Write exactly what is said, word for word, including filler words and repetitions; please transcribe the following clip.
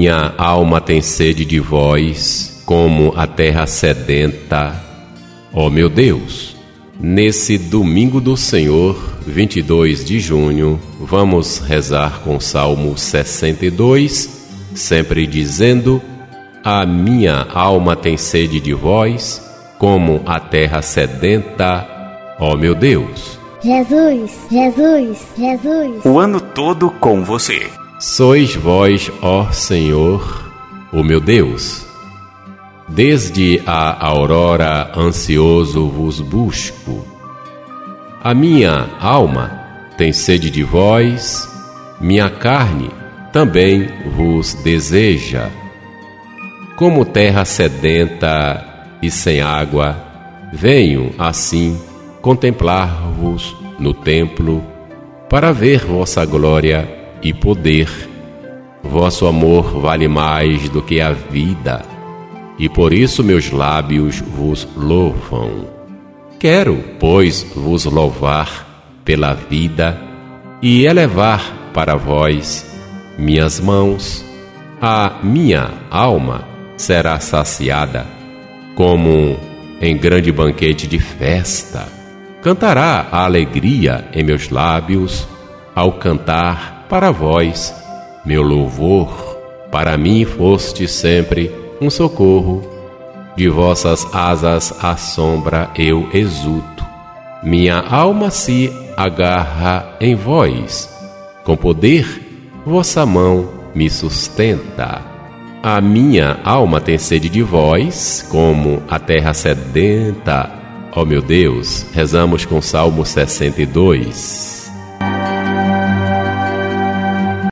minha alma tem sede de vós, como a terra sedenta. Ó meu Deus, nesse domingo do Senhor, vinte e dois de junho, vamos rezar com o Salmo sessenta e dois, sempre dizendo: a minha alma tem sede de vós, como a terra sedenta. Ó meu Deus. Jesus, Jesus, Jesus. O ano todo com você. Sois vós, ó Senhor, o meu Deus. Desde a aurora ansioso vos busco. A minha alma tem sede de vós, minha carne também vos deseja. Como terra sedenta e sem água, venho assim contemplar-vos no templo, para ver vossa glória e poder. Vosso amor vale mais do que a vida, e por isso meus lábios vos louvam. Quero, pois, vos louvar pela vida e elevar para vós minhas mãos. A minha alma será saciada, como em grande banquete de festa. Cantará a alegria em meus lábios, ao cantar para vós meu louvor. Para mim foste sempre um socorro, de vossas asas à sombra eu exulto. Minha alma se agarra em vós, com poder vossa mão me sustenta. A minha alma tem sede de vós, como a terra sedenta. Ó meu Deus, rezamos com o Salmo sessenta e dois.